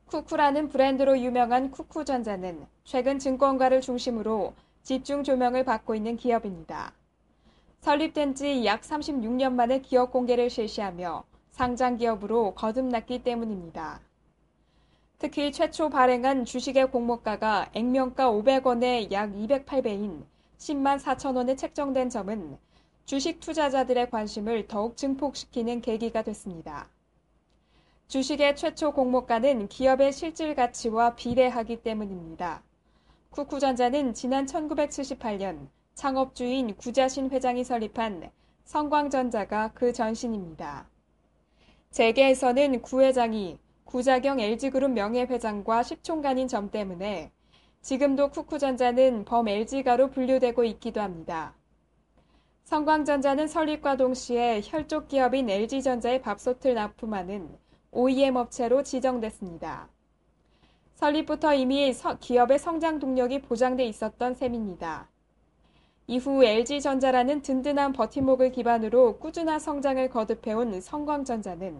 쿠쿠라는 브랜드로 유명한 쿠쿠전자는 최근 증권가를 중심으로 집중 조명을 받고 있는 기업입니다. 설립된 지 약 36년 만에 기업 공개를 실시하며 상장 기업으로 거듭났기 때문입니다. 특히 최초 발행한 주식의 공모가가 액면가 500원에 약 208배인 10만 4천 원에 책정된 점은 주식 투자자들의 관심을 더욱 증폭시키는 계기가 됐습니다. 주식의 최초 공모가는 기업의 실질 가치와 비례하기 때문입니다. 쿠쿠전자는 지난 1978년 창업주인 구자신 회장이 설립한 성광전자가 그 전신입니다. 재계에서는 구 회장이 구자경 LG그룹 명예회장과 십총간인 점 때문에 지금도 쿠쿠전자는 범 LG가로 분류되고 있기도 합니다. 성광전자는 설립과 동시에 혈족 기업인 LG전자의 밥솥을 납품하는 OEM 업체로 지정됐습니다. 설립부터 이미 기업의 성장 동력이 보장돼 있었던 셈입니다. 이후 LG전자라는 든든한 버팀목을 기반으로 꾸준한 성장을 거듭해온 성광전자는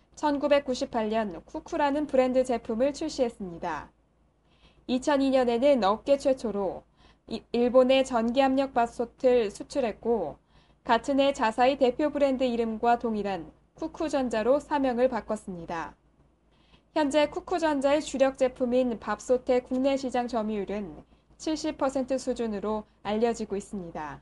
1998년 쿠쿠라는 브랜드 제품을 출시했습니다. 2002년에는 업계 최초로 일본의 전기압력 밥솥을 수출했고 같은 해 자사의 대표 브랜드 이름과 동일한 쿠쿠전자로 사명을 바꿨습니다. 현재 쿠쿠전자의 주력 제품인 밥솥의 국내 시장 점유율은 70% 수준으로 알려지고 있습니다.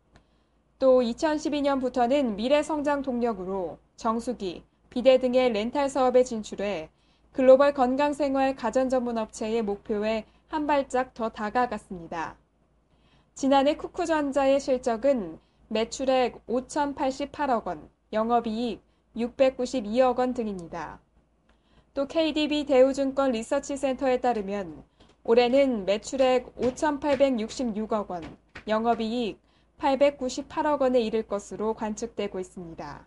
또 2012년부터는 미래 성장 동력으로 정수기, 비데 등의 렌탈 사업에 진출해 글로벌 건강생활 가전 전문 업체의 목표에 한 발짝 더 다가갔습니다. 지난해 쿠쿠전자의 실적은 매출액 5,088억 원, 영업이익 692억 원 등입니다. 또 KDB 대우증권 리서치센터에 따르면 올해는 매출액 5,866억 원, 영업이익 898억 원에 이를 것으로 관측되고 있습니다.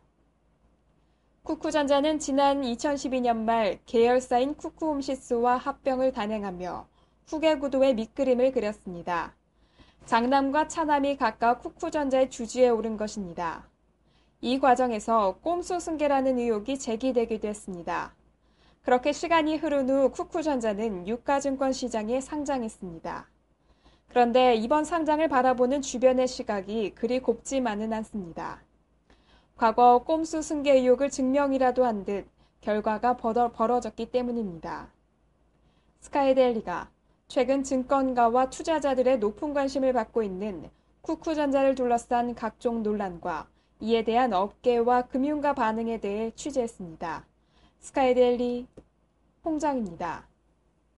쿠쿠전자는 지난 2012년 말 계열사인 쿠쿠홈시스와 합병을 단행하며 후계 구도의 밑그림을 그렸습니다. 장남과 차남이 각각 쿠쿠전자의 주주에 오른 것입니다. 이 과정에서 꼼수 승계라는 의혹이 제기되기도 했습니다. 그렇게 시간이 흐른 후 쿠쿠전자는 유가증권 시장에 상장했습니다. 그런데 이번 상장을 바라보는 주변의 시각이 그리 곱지만은 않습니다. 과거 꼼수 승계 의혹을 증명이라도 한 듯 결과가 벌어졌기 때문입니다. 스카이데일리가 최근 증권가와 투자자들의 높은 관심을 받고 있는 쿠쿠전자를 둘러싼 각종 논란과 이에 대한 업계와 금융가 반응에 대해 취재했습니다. 스카이데일리 홍정입니다.